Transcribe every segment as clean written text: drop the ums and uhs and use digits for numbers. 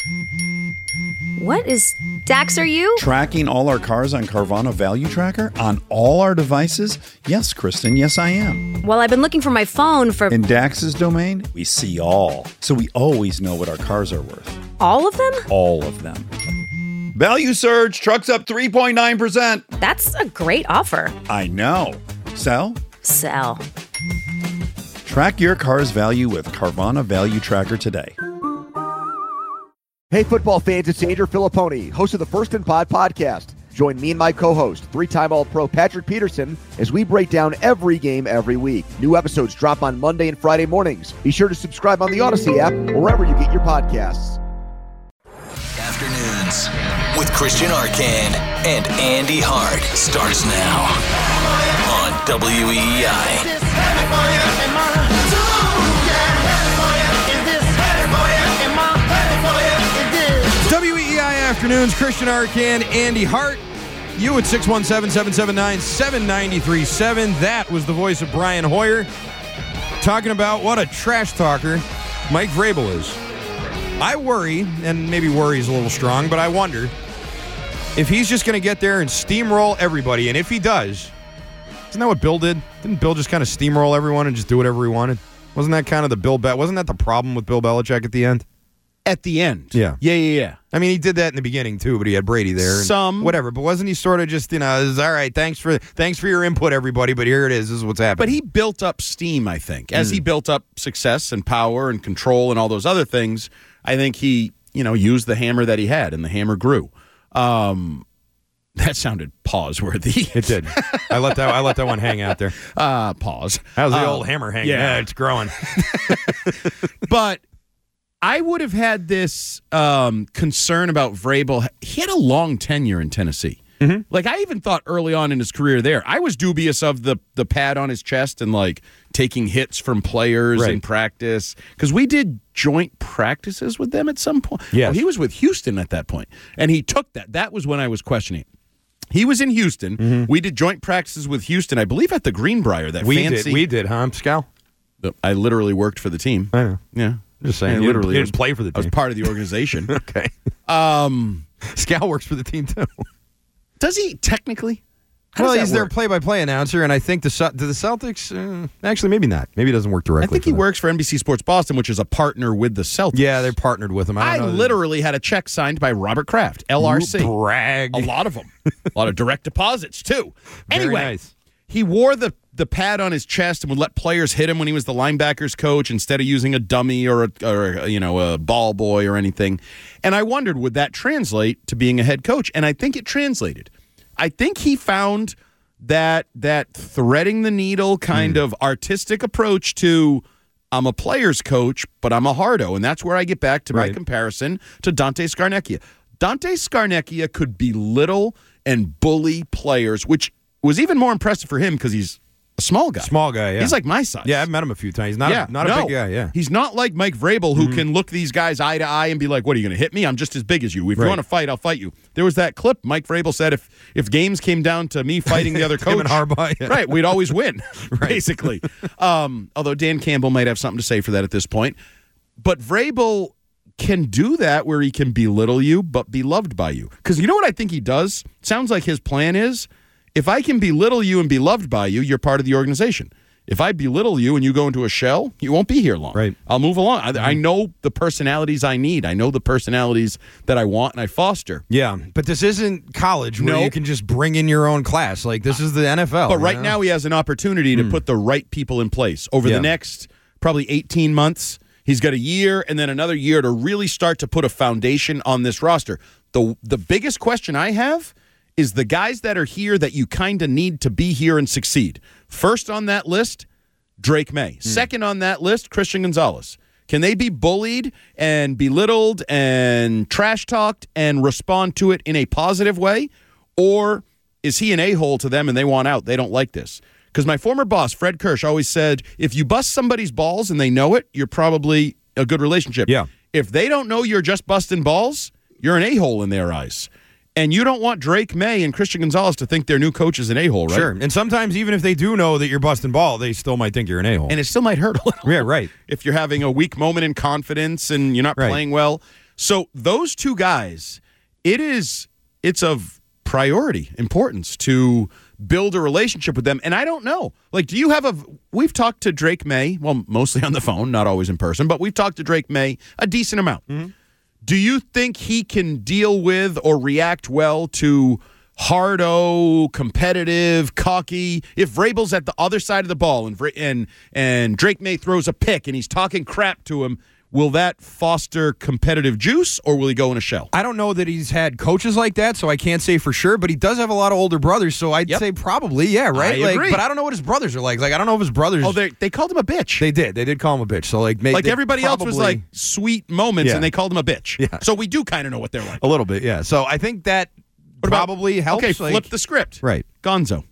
What is... Dax, are you? Tracking all our cars on Carvana Value Tracker on all our devices? Yes, Kristen, yes I am. Well, I've been looking for my phone for... In Dax's domain, we see all. So we always know what our cars are worth. All of them? All of them. Value surge, trucks up 3.9%. That's a great offer. I know. Sell? Sell. Track your car's value with Carvana Value Tracker today. Hey, football fans, it's Andrew Filipponi, host of the First and Pod podcast. Join me and my co-host, three-time All-Pro Patrick Peterson, as we break down every game every week. New episodes drop on Monday and Friday mornings. Be sure to subscribe on the Odyssey app or wherever you get your podcasts. Afternoons with Christian Arcand and Andy Hart starts now on WEEI. WEEI Afternoons, Christian Arcand, Andy Hart. You at 617-779-7937. That was the voice of Brian Hoyer talking about what a trash talker Mike Vrabel is. I worry, and maybe worry is a little strong, but I wonder if he's just going to get there and steamroll everybody. And if he does, isn't that what Bill did? Didn't Bill just kind of steamroll everyone and just do whatever he wanted? Wasn't that kind of wasn't that the problem with Bill Belichick at the end? At the end. Yeah. Yeah. I mean, he did that in the beginning, too, but he had Brady there. And whatever, but wasn't he sort of just, all right, thanks for your input, everybody, but here it is. This is what's happening. But he built up steam, I think. As he built up success and power and control and all those other things, I think he, used the hammer that he had, and the hammer grew. That sounded pause-worthy. It did. I let that one hang out there. Pause. How's the old hammer hanging? Yeah, it's growing. But I would have had this concern about Vrabel. He had a long tenure in Tennessee. Mm-hmm. Like, I even thought early on in his career there, I was dubious of the pad on his chest and, taking hits from players in practice. Because we did joint practices with them at some point. Yes. Oh, he was with Houston at that point, and he took that. That was when I was questioning it. He was in Houston. Mm-hmm. We did joint practices with Houston, I believe at the Greenbrier. We did, huh, Scal? I literally worked for the team. I know. Yeah. Just saying, you didn't play for the team. I was part of the organization. Okay. Scal works for the team, too. Does he, technically? Well, he's their play-by-play announcer, and I think the Celtics, actually, maybe not. Maybe it doesn't work directly. I think he works for NBC Sports Boston, which is a partner with the Celtics. Yeah, they're partnered with him. I literally had a check signed by Robert Kraft, LRC. Ooh, brag. A lot of them. A lot of direct deposits, too. Anyway, very nice. He wore the pad on his chest and would let players hit him when he was the linebackers coach instead of using a dummy or a ball boy or anything. And I wondered, would that translate to being a head coach? And I think it translated. I think he found that threading the needle kind of artistic approach to, I'm a player's coach, but I'm a hardo. And that's where I get back to my comparison to Dante Scarnecchia. Dante Scarnecchia could belittle and bully players, which was even more impressive for him because he's a small guy. Small guy, yeah. He's like my size. Yeah, I've met him a few times. He's not a big guy, yeah. He's not like Mike Vrabel, who can look these guys eye to eye and be like, what, are you going to hit me? I'm just as big as you. If you want to fight, I'll fight you. There was that clip Mike Vrabel said if games came down to me fighting the other coach, him and Harbaugh, yeah. Right, we'd always win, basically. Although Dan Campbell might have something to say for that at this point. But Vrabel can do that where he can belittle you but be loved by you. Because you know what I think he does? Sounds like his plan is, if I can belittle you and be loved by you, you're part of the organization. If I belittle you and you go into a shell, you won't be here long. Right. I'll move along. I know the personalities I need. I know the personalities that I want and I foster. Yeah, but this isn't college where you can just bring in your own class. Like, this is the NFL. But right now he has an opportunity to put the right people in place. Over the next probably 18 months, he's got a year and then another year to really start to put a foundation on this roster. The biggest question I have is the guys that are here that you kind of need to be here and succeed. First on that list, Drake May. Second on that list, Christian Gonzalez. Can they be bullied and belittled and trash-talked and respond to it in a positive way? Or is he an a-hole to them and they want out? They don't like this. Because my former boss, Fred Kirsch, always said, if you bust somebody's balls and they know it, you're probably a good relationship. Yeah. If they don't know you're just busting balls, you're an a-hole in their eyes. And you don't want Drake May and Christian Gonzalez to think their new coach is an a-hole, right? Sure. And sometimes even if they do know that you're busting ball, they still might think you're an a-hole. And it still might hurt a little. Yeah, right. If you're having a weak moment in confidence and you're not playing well. So those two guys, it's of priority importance to build a relationship with them. And I don't know, like, do you have we've talked to Drake May, well, mostly on the phone, not always in person, but we've talked to Drake May a decent amount. Mm-hmm. Do you think he can deal with or react well to hard-o, competitive, cocky? If Vrabel's at the other side of the ball and Drake May throws a pick and he's talking crap to him, will that foster competitive juice, or will he go in a shell? I don't know that he's had coaches like that, so I can't say for sure, but he does have a lot of older brothers, so I'd say probably, yeah, right? I agree. But I don't know what his brothers are like. Like, I don't know if his brothers... Oh, they called him a bitch. They did call him a bitch. So, like everybody else was like sweet moments, and they called him a bitch. Yeah. So we do kind of know what they're like. A little bit, yeah. So I think that probably helps. Okay, flip the script. Right. Gonzo.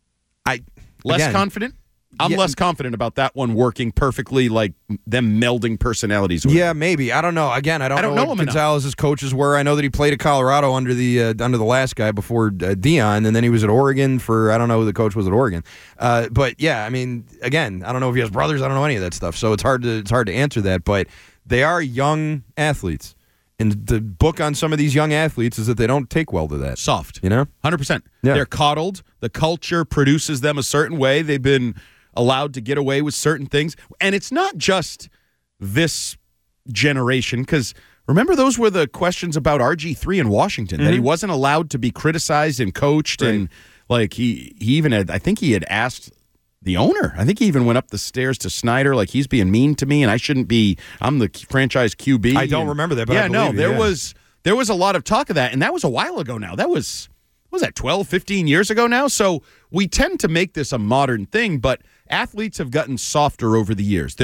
Less confident? I'm less confident about that one working perfectly, like them melding personalities. Yeah, maybe. I don't know. Again, I don't know what Gonzalez's coaches were. I know that he played at Colorado under the last guy before Dion, and then he was at Oregon for, I don't know who the coach was at Oregon. But yeah, I mean, again, I don't know if he has brothers. I don't know any of that stuff. So it's hard to answer that. But they are young athletes. And the book on some of these young athletes is that they don't take well to that. Soft. 100%. Yeah. They're coddled. The culture produces them a certain way. They've been allowed to get away with certain things. And it's not just this generation, because remember those were the questions about RG3 in Washington, that he wasn't allowed to be criticized and coached. Right. And like he even had, I think he had asked the owner, I think he even went up the stairs to Snyder, like, he's being mean to me and I shouldn't be, I'm the franchise QB. I don't remember that, but I believe there was a lot of talk of that, and that was a while ago now. That was that 12, 15 years ago now? So we tend to make this a modern thing, but athletes have gotten softer over the years.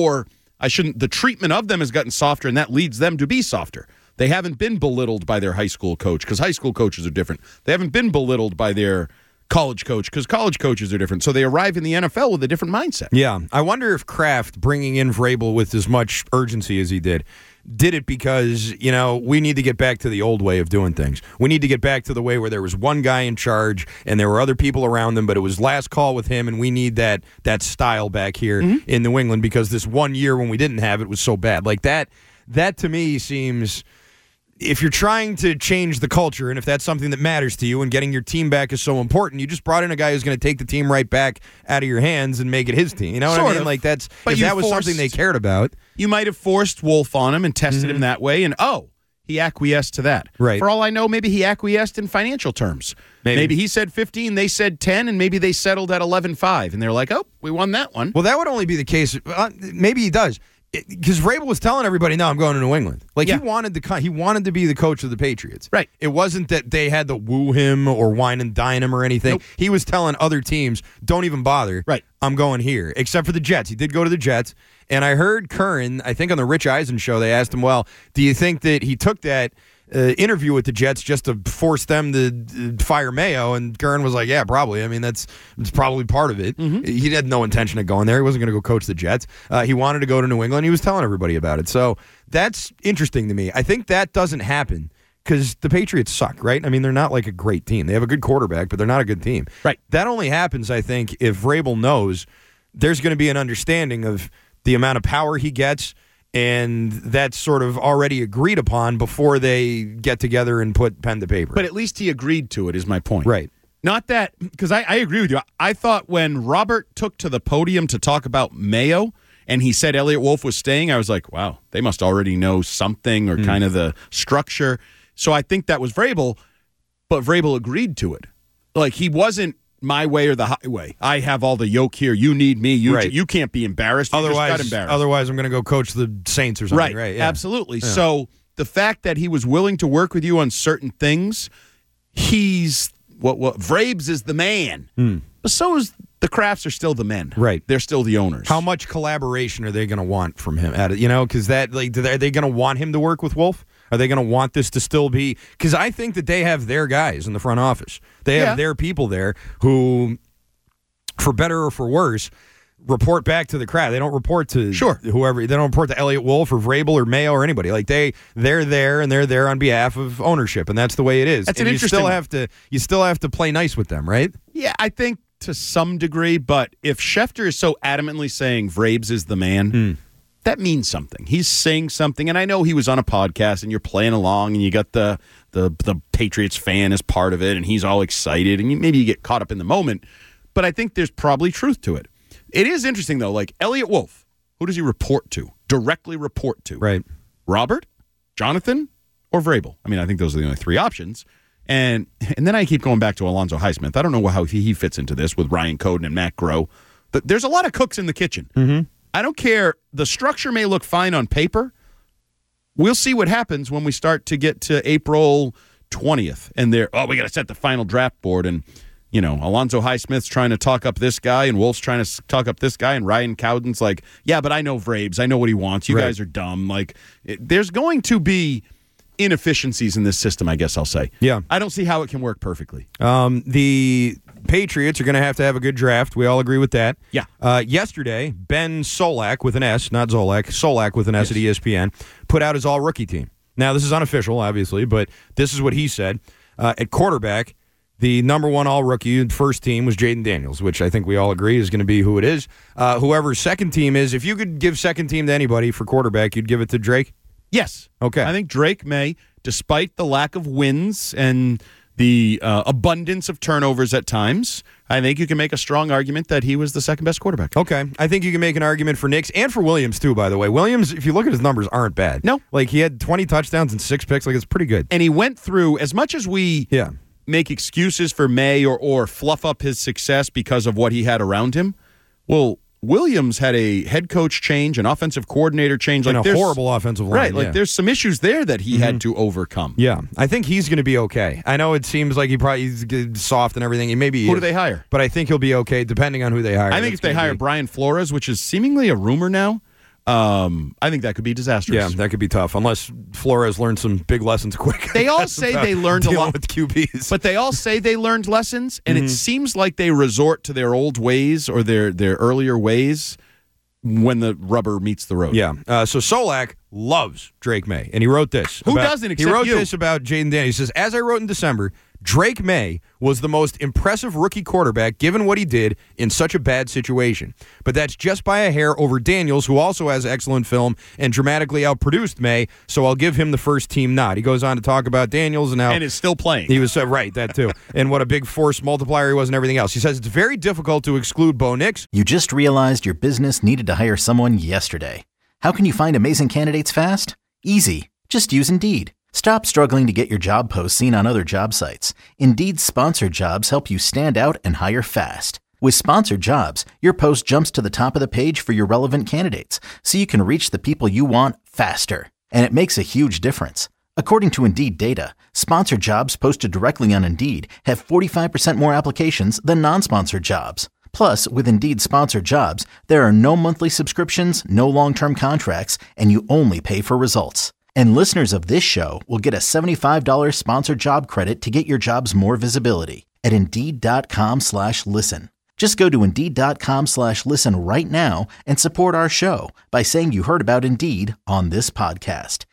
The treatment of them has gotten softer, and that leads them to be softer. They haven't been belittled by their high school coach, because high school coaches are different. They haven't been belittled by their college coach, because college coaches are different. So they arrive in the NFL with a different mindset. Yeah. I wonder if Kraft, bringing in Vrabel with as much urgency as he did it because, we need to get back to the old way of doing things. We need to get back to the way where there was one guy in charge and there were other people around them, but it was last call with him, and we need that style back here in New England, because this 1 year when we didn't have it was so bad. Like that to me seems... If you're trying to change the culture, and if that's something that matters to you, and getting your team back is so important, you just brought in a guy who's going to take the team right back out of your hands and make it his team. You know what I mean? Like, if that was something they cared about. You might have forced Wolf on him and tested him that way, and he acquiesced to that. Right. For all I know, maybe he acquiesced in financial terms. Maybe he said 15, they said 10, and maybe they settled at 11-5, and they're like, we won that one. Well, that would only be the case. Maybe he does. Because Vrabel was telling everybody, no, I'm going to New England. Like, he wanted to be the coach of the Patriots. Right. It wasn't that they had to woo him or wine and dine him or anything. Nope. He was telling other teams, don't even bother. Right. I'm going here. Except for the Jets. He did go to the Jets. And I heard Curran, I think on the Rich Eisen show, they asked him, well, do you think that he took that interview with the Jets just to force them to fire Mayo? And Curran was like, yeah, probably. I mean, that's probably part of it. Mm-hmm. He had no intention of going there. He wasn't going to go coach the Jets. He wanted to go to New England. He was telling everybody about it. So that's interesting to me. I think that doesn't happen because the Patriots suck, right? I mean, they're not like a great team. They have a good quarterback, but they're not a good team. Right. That only happens, I think, if Vrabel knows there's going to be an understanding of the amount of power he gets, and that's sort of already agreed upon before they get together and put pen to paper. But at least he agreed to it, is my point. Right. Not that, because I agree with you. I thought when Robert took to the podium to talk about Mayo and he said Elliott Wolf was staying, I was like, wow, they must already know something or kind of the structure. So I think that was Vrabel, but Vrabel agreed to it. Like, he wasn't my way or the highway. I have all the yoke here. You need me. You can't be embarrassed. You just got embarrassed. Otherwise, I'm going to go coach the Saints or something. Right. Yeah. Absolutely. Yeah. So the fact that he was willing to work with you on certain things, he's what Vrabes is the man. But so is the Crafts are still the men. Right. They're still the owners. How much collaboration are they going to want from him? Because are they going to want him to work with Wolf? Are they going to want this to still be? Because I think that they have their guys in the front office. They have their people there who, for better or for worse, report back to the crowd. They don't report to whoever. They don't report to Elliott Wolf or Vrabel or Mayo or anybody. Like they're there and they're there on behalf of ownership, and that's the way it is. That's and an interesting. You still have to play nice with them, right? Yeah, I think to some degree. But if Schefter is so adamantly saying Vrabes is the man. that means something. He's saying something, and I know he was on a podcast, and you're playing along, and you got the Patriots fan as part of it, and he's all excited, and maybe you get caught up in the moment. But I think there's probably truth to it. It is interesting, though. Like Elliot Wolf, who does he report to? Directly report to? Right. Robert, Jonathan, or Vrabel? I mean, I think those are the only three options. And then I keep going back to Alonzo Highsmith. I don't know how he fits into this with Ryan Coden and Matt Groh. But there's a lot of cooks in the kitchen. Mm-hmm. I don't care. The structure may look fine on paper. We'll see what happens when we start to get to April 20th. And we got to set the final draft board. And, Alonzo Highsmith's trying to talk up this guy, and Wolf's trying to talk up this guy, and Ryan Cowden's like, yeah, but I know Vrabes. I know what he wants. You guys are dumb. Like, there's going to be inefficiencies in this system, I guess I'll say. Yeah. I don't see how it can work perfectly. The Patriots are going to have a good draft. We all agree with that. Yeah. Yesterday, Ben Solak with an S, not Zolak, Solak with an S at ESPN, put out his all-rookie team. Now, this is unofficial, obviously, but this is what he said. At quarterback, the number one all-rookie first team was Jaden Daniels, which I think we all agree is going to be who it is. Whoever's second team is, if you could give second team to anybody for quarterback, you'd give it to Drake? Yes. Okay. I think Drake may, despite the lack of wins and the abundance of turnovers at times, I think you can make a strong argument that he was the second best quarterback. Okay. I think you can make an argument for Nix and for Williams, too, by the way. Williams, if you look at his numbers, aren't bad. No. Like, he had 20 touchdowns and 6 picks. Like, it's pretty good. And he went through, as much as we make excuses for May or fluff up his success because of what he had around him, well, Williams had a head coach change, an offensive coordinator change. And a horrible offensive line. Right, like there's some issues there that he had to overcome. Yeah, I think he's going to be okay. I know it seems like he's soft and everything. Who do they hire? But I think he'll be okay depending on who they hire. I think if they hire Brian Flores, which is seemingly a rumor now, I think that could be disastrous. Yeah, that could be tough unless Flores learned some big lessons quick. They all say they learned a lot with QBs, but they all say they learned lessons, and it seems like they resort to their old ways or their earlier ways when the rubber meets the road. Yeah. So Solak loves Drake May, and he wrote this. Who doesn't except you? He wrote this about Jaden Daniels. He says, as I wrote in December, Drake May was the most impressive rookie quarterback given what he did in such a bad situation. But that's just by a hair over Daniels, who also has excellent film and dramatically outproduced May, so I'll give him the first team nod. He goes on to talk about Daniels and how... And is still playing. He was, right, that too. And what a big force multiplier he was and everything else. He says it's very difficult to exclude Bo Nix. You just realized your business needed to hire someone yesterday. How can you find amazing candidates fast? Easy. Just use Indeed. Stop struggling to get your job posts seen on other job sites. Indeed's sponsored jobs help you stand out and hire fast. With sponsored jobs, your post jumps to the top of the page for your relevant candidates, so you can reach the people you want faster. And it makes a huge difference. According to Indeed data, sponsored jobs posted directly on Indeed have 45% more applications than non-sponsored jobs. Plus, with Indeed sponsored jobs, there are no monthly subscriptions, no long-term contracts, and you only pay for results. And listeners of this show will get a $75 sponsored job credit to get your jobs more visibility at Indeed.com/listen. Just go to Indeed.com/listen right now and support our show by saying you heard about Indeed on this podcast.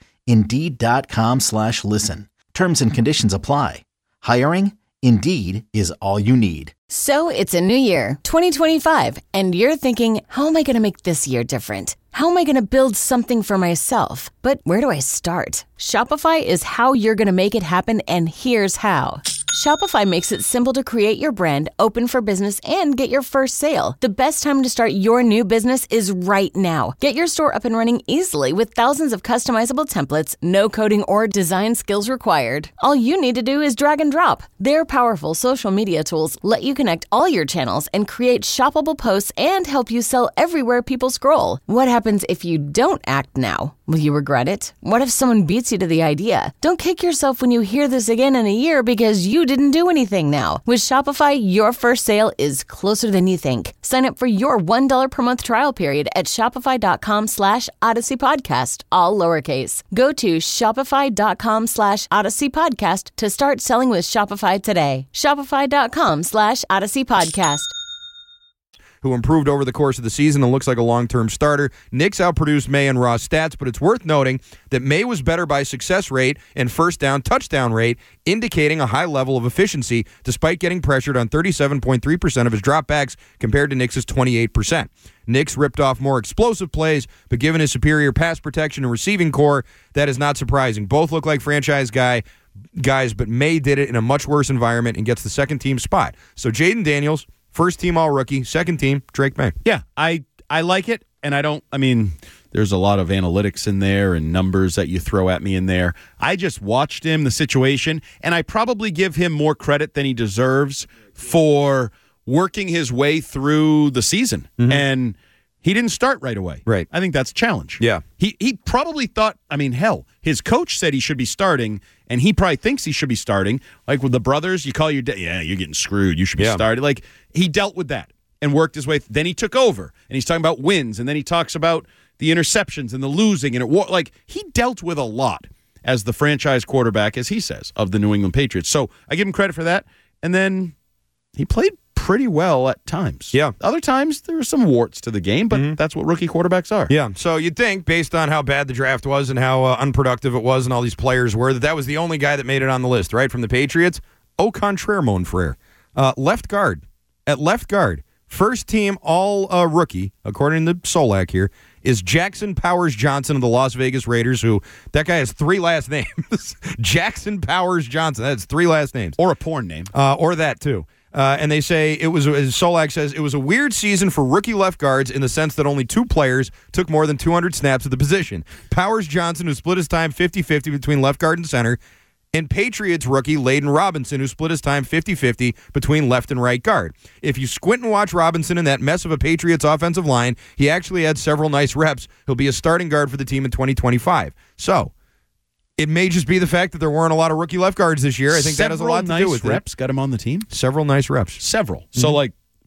Indeed.com/listen. Terms and conditions apply. Hiring? Indeed is all you need. So it's a new year, 2025, and you're thinking, how am I going to make this year different? How am I going to build something for myself? But where do I start? Shopify is how you're going to make it happen, and here's how. Shopify makes it simple to create your brand, open for business, and get your first sale. The best time to start your new business is right now. Get your store up and running easily with thousands of customizable templates, no coding or design skills required. All you need to do is drag and drop. Their powerful social media tools let you connect all your channels and create shoppable posts and help you sell everywhere people scroll. What happens if you don't act now? Will you regret it? What if someone beats you to the idea? Don't kick yourself when you hear this again in a year because you didn't do anything now. With Shopify, your first sale is closer than you think. Sign up for your $1 per month trial period at shopify.com/Odyssey Podcast, all lowercase. Go to shopify.com/Odyssey Podcast to start selling with Shopify today. Shopify.com/Odyssey Podcast. who improved over the course of the season and looks like a long-term starter. Nix outproduced May and raw stats, but it's worth noting that May was better by success rate and first down touchdown rate, indicating a high level of efficiency despite getting pressured on 37.3% of his dropbacks compared to Nix's 28%. Nix ripped off more explosive plays, but given his superior pass protection and receiving core, that is not surprising. Both look like franchise guys, but May did it in a much worse environment and gets the second-team spot. So Jaden Daniels, first-team all-rookie, second-team, Drake May. Yeah, I like it, and there's a lot of analytics in there and numbers that you throw at me in there. I just watched him, the situation, and I probably give him more credit than he deserves for working his way through the season. Mm-hmm. And he didn't start right away. Right. I think that's a challenge. Yeah. He probably thought, his coach said he should be starting, and he probably thinks he should be starting. Like with the brothers, you call your dad, you're getting screwed. You should be starting. Like, he dealt with that and worked his way. Then he took over, and he's talking about wins, and then he talks about the interceptions and the losing. And he dealt with a lot as the franchise quarterback, as he says, of the New England Patriots. So I give him credit for that. And then he played pretty well at times. Yeah. Other times, there were some warts to the game, but that's what rookie quarterbacks are. Yeah. So you'd think, based on how bad the draft was and how unproductive it was and all these players were, that was the only guy that made it on the list, right? From the Patriots, au contraire, mon frere. Left guard. At left guard, first team all-rookie, according to Solak here, is Jackson Powers Johnson of the Las Vegas Raiders, that guy has 3 last names. Jackson Powers Johnson. That's 3 last names. Or a porn name. Or that, too. And they say it was, as Solak says, it was a weird season for rookie left guards in the sense that only 2 players took more than 200 snaps at the position. Powers Johnson, who split his time 50-50 between left guard and center, and Patriots rookie Layden Robinson, who split his time 50-50 between left and right guard. If you squint and watch Robinson in that mess of a Patriots offensive line, he actually had several nice reps. He'll be a starting guard for the team in 2025. So it may just be the fact that there weren't a lot of rookie left guards this year. I think that has a lot to do with it. Several nice reps got him on the team? Several nice reps. Several. So,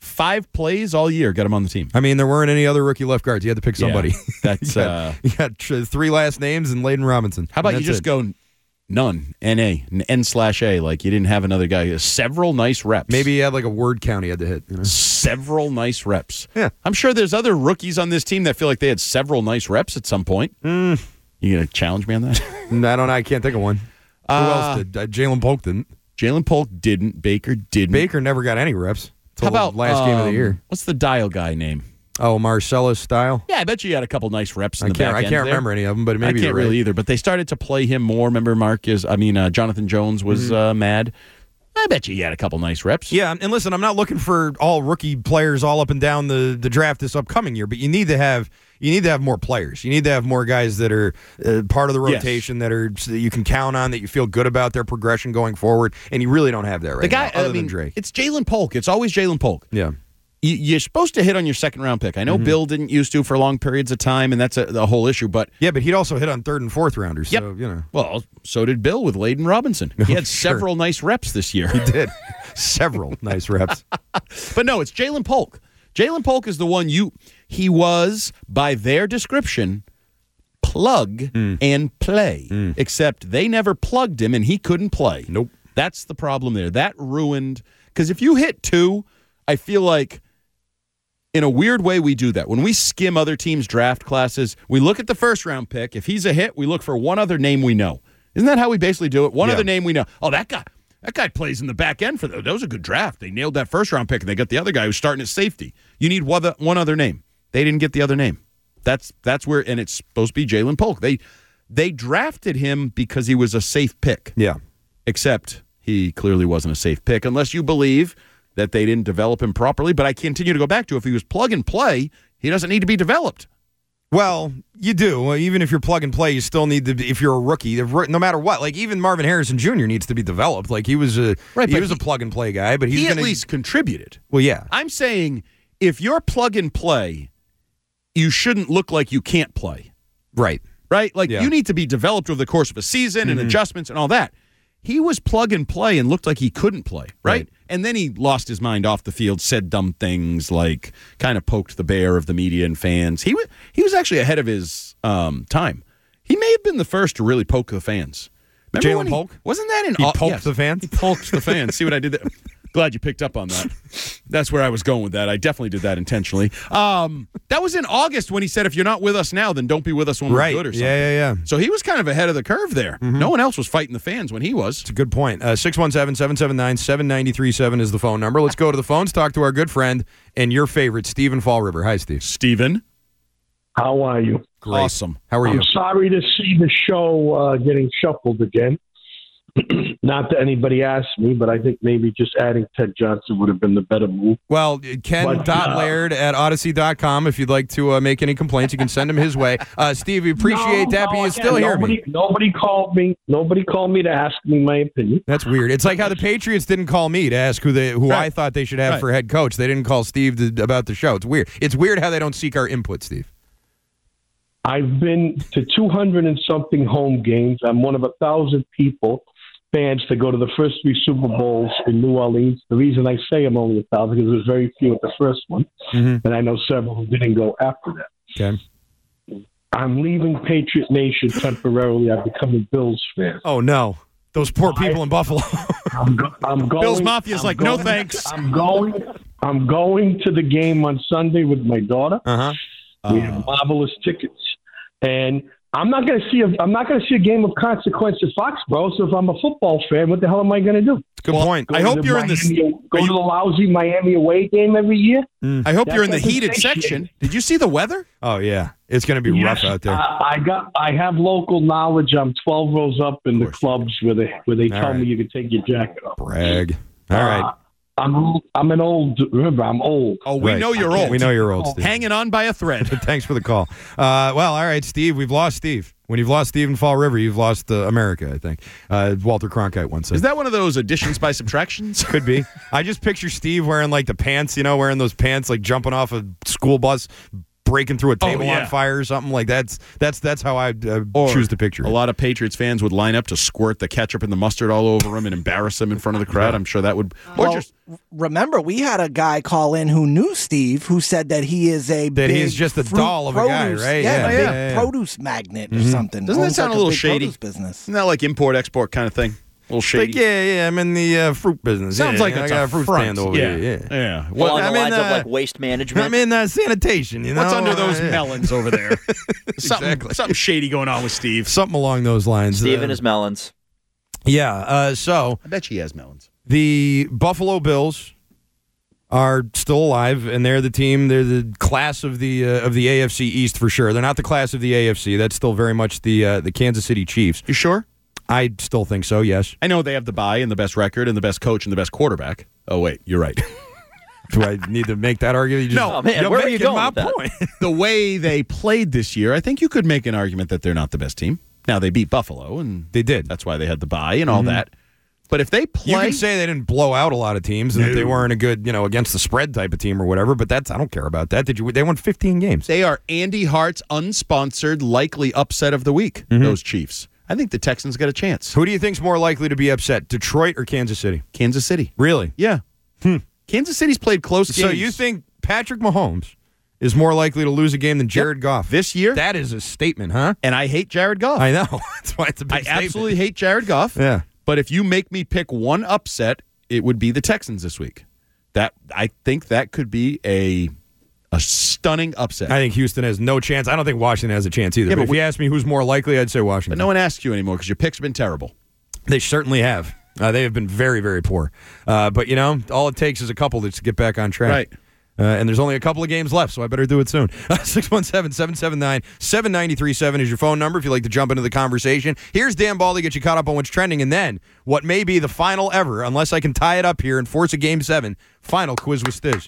5 plays all year got him on the team. There weren't any other rookie left guards. You had to pick somebody. Yeah, that's you got 3 last names and Layden Robinson. How about you just go none, N-A, N/A, like you didn't have another guy. Several nice reps. Maybe he had a word count he had to hit. Several nice reps. Yeah. I'm sure there's other rookies on this team that feel like they had several nice reps at some point. You going to challenge me on that? No, I don't know. I can't think of one. Who else did? Jalen Polk didn't. Jalen Polk didn't. Baker didn't. Baker never got any reps. How about the last game of the year? What's the Dial guy name? Oh, Marcellus Style? Yeah, I bet you had a couple nice reps in the back end. I can't remember any of them, but maybe I can't really either. But they started to play him more. Remember, Jonathan Jones was mad. I bet you had a couple nice reps. Yeah, and listen, I'm not looking for all rookie players all up and down the draft this upcoming year, but you need to have more players. You need to have more guys that are part of the rotation that you can count on, that you feel good about their progression going forward, and you really don't have that right now, other than Drake. It's Jalen Polk. It's always Jalen Polk. Yeah. You're supposed to hit on your second-round pick. I know Bill didn't used to for long periods of time, and that's the whole issue. But yeah, but he'd also hit on 3rd and 4th rounders. Yep. So, Well, so did Bill with Layden Robinson. He had several nice reps this year. He did. Several nice reps. But no, it's Jalen Polk. Jalen Polk is the one he was, by their description, plug and play. Except they never plugged him, and he couldn't play. Nope. That's the problem there. That ruined, because if you hit 2, I feel like, in a weird way, we do that. When we skim other teams' draft classes, we look at the first-round pick. If he's a hit, we look for one other name we know. Isn't that how we basically do it? One other name we know. Oh, that guy plays in the back end for that was a good draft. They nailed that first-round pick, and they got the other guy who's starting at safety. You need one other name. They didn't get the other name. That's where, and it's supposed to be Jalen Polk. They drafted him because he was a safe pick. Yeah. Except he clearly wasn't a safe pick, unless you believe that they didn't develop him properly. But I continue to go back to, if he was plug and play, he doesn't need to be developed. Well, you do. Even if you're plug and play, you still need to be, if you're a rookie, no matter what. Like, even Marvin Harrison Jr. needs to be developed. Like, he was a plug and play guy, but he at least contributed. Well, yeah. I'm saying, if you're plug and play, you shouldn't look like you can't play. Right. Right? Like, you need to be developed over the course of a season and adjustments and all that. He was plug and play and looked like he couldn't play, right? And then he lost his mind off the field, said dumb things, like kind of poked the bear of the media and fans. He was actually ahead of his time. He may have been the first to really poke the fans. Jalen Polk? Wasn't that in... He poked the fans? He poked the fans. See what I did there? Glad you picked up on that. That's where I was going with that. I definitely did that intentionally. That was in August when he said, if you're not with us now, then don't be with us when we're good or something. Yeah. So he was kind of ahead of the curve there. Mm-hmm. No one else was fighting the fans when he was. It's a good point. 617-779-7937 is the phone number. Let's go to the phones, talk to our good friend and your favorite, Stephen Fall River. Hi, Steve. Stephen. How are you? Great. Awesome. How are you? I'm sorry to see the show getting shuffled again. Not that anybody asked me, but I think maybe just adding Ted Johnson would have been the better move. Well, Ken.Laird at Odyssey.com. If you'd like to make any complaints, you can send them his way. Steve, we appreciate that, but you still hear me. Nobody called me. Nobody called me to ask me my opinion. That's weird. It's like how the Patriots didn't call me to ask who I thought they should have for head coach. They didn't call Steve about the show. It's weird. It's weird how they don't seek our input, Steve. I've been to 200 and something home games. I'm one of 1,000 fans to go to the first 3 Super Bowls in New Orleans. The reason I say I'm only 1,000 because there's very few at the first one, and I know several who didn't go after that. Okay. I'm leaving Patriot Nation temporarily. I've become a Bills fan. Oh no, those poor people in Buffalo. I'm going. Bills Mafia's like, no thanks. I'm going to the game on Sunday with my daughter. We have marvelous tickets, and I'm not going to see a game of consequence at Foxborough. So if I'm a football fan, what the hell am I going to do? Good point. I hope you're in this. Go to the lousy Miami away game every year. I hope you're in the heated section. Did you see the weather? Oh yeah, it's going to be rough out there. I have local knowledge. I'm 12 rows up in the clubs where they tell me you can take your jacket off. Brag. All right. I'm an old. Remember, I'm old. Oh, we know you're old. We know you're old, Steve. Hanging on by a thread. Thanks for the call. Well, all right, Steve. We've lost Steve. When you've lost Stephen Fall River, you've lost America, I think. Walter Cronkite once said. Is that one of those additions by subtractions? Could be. I just picture Steve wearing like the pants, wearing those pants, like jumping off a school bus, breaking through a table on fire or something like that. That's how I choose to picture it. A lot of Patriots fans would line up to squirt the ketchup and the mustard all over him and embarrass him in front of the crowd. I'm sure that would. Remember, we had a guy call in who knew Steve, who said that he is he's just a doll of a guy, right? Yeah, produce magnet or something. Doesn't that sound a little shady? Business. Isn't that like import-export kind of thing? A little shady. Like, yeah, I'm in the fruit business. Sounds like it's I got a fruit stand over here. Yeah. Well, along the lines of like waste management. I'm in sanitation. What's under those melons over there? Something shady going on with Steve. Something along those lines. Steve and his melons. Yeah. So I bet he has melons. The Buffalo Bills are still alive, and they're the team. They're the class of the AFC East for sure. They're not the class of the AFC. That's still very much the Kansas City Chiefs. You sure? I still think so, yes. I know they have the bye and the best record and the best coach and the best quarterback. Oh, wait, you're right. Do I need to make that argument? No, man, where are you going with that? Point. The way they played this year, I think you could make an argument that they're not the best team. Now, they beat Buffalo, and they did. That's why they had the bye and all that. But if they play... You can say they didn't blow out a lot of teams and that they weren't a good, against the spread type of team or whatever, but I don't care about that. They won 15 games. They are Andy Hart's unsponsored likely upset of the week, those Chiefs. I think the Texans got a chance. Who do you think's more likely to be upset, Detroit or Kansas City? Kansas City. Really? Yeah. Kansas City's played close games. So you think Patrick Mahomes is more likely to lose a game than Jared Goff this year? That is a statement, huh? And I hate Jared Goff. I know. That's why it's a big statement. I absolutely hate Jared Goff. Yeah. But if you make me pick one upset, it would be the Texans this week. I think that could be a stunning upset. I think Houston has no chance. I don't think Washington has a chance either. Yeah, but if you ask me who's more likely, I'd say Washington. But no one asks you anymore because your picks have been terrible. They certainly have. They have been very, very poor. But, all it takes is a couple to get back on track. Right. And there's only a couple of games left, so I better do it soon. 617-779-7937 is your phone number if you'd like to jump into the conversation. Here's Dan Ball to get you caught up on what's trending, and then what may be the final ever, unless I can tie it up here and force a Game 7, final Quiz with Stiz.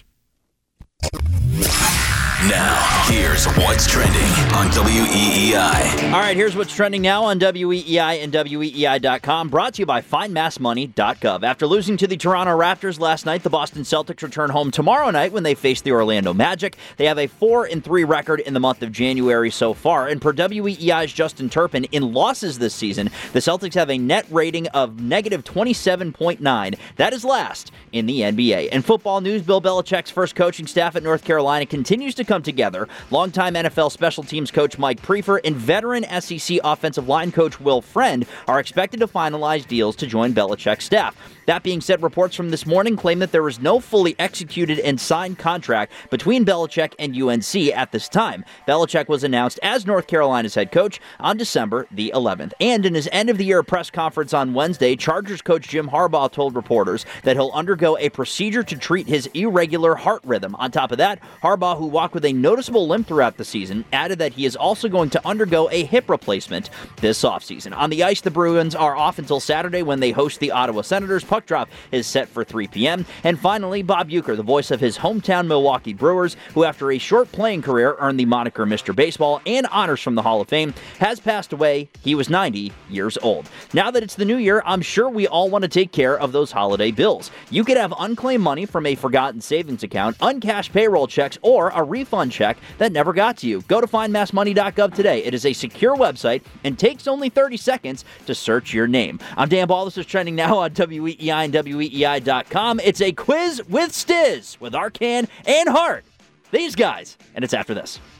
Now, here's what's trending on WEEI. All right, here's what's trending now on WEEI and WEEI.com, brought to you by FindMassMoney.gov. After losing to the Toronto Raptors last night, the Boston Celtics return home tomorrow night when they face the Orlando Magic. They have a 4-3 record in the month of January so far, and per WEEI's Justin Turpin, in losses this season, the Celtics have a net rating of negative 27.9. That is last in the NBA. In football news, Bill Belichick's first coaching staff at North Carolina continues to come together. Longtime NFL special teams coach Mike Prefer and veteran SEC offensive line coach Will Friend are expected to finalize deals to join Belichick's staff. That being said, reports from this morning claim that there is no fully executed and signed contract between Belichick and UNC at this time. Belichick was announced as North Carolina's head coach on December the 11th. And in his end-of-the-year press conference on Wednesday, Chargers coach Jim Harbaugh told reporters that he'll undergo a procedure to treat his irregular heart rhythm. On top of that, Harbaugh, who walked with a noticeable limp throughout the season, added that he is also going to undergo a hip replacement this offseason. On the ice, the Bruins are off until Saturday when they host the Ottawa Senators. Puck drop is set for 3 p.m. And finally, Bob Uecker, the voice of his hometown Milwaukee Brewers, who after a short playing career earned the moniker Mr. Baseball and honors from the Hall of Fame, has passed away. He was 90 years old. Now that it's the new year, I'm sure we all want to take care of those holiday bills. You could have unclaimed money from a forgotten savings account, uncashed payroll checks, or a refund check that never got to you. Go to findmassmoney.gov today. It is a secure website and takes only 30 seconds to search your name. I'm Dan Ball. This is trending now on WEEI and WEEI.com. It's a quiz with Stiz with Arcand and Hart. These guys, and it's after this.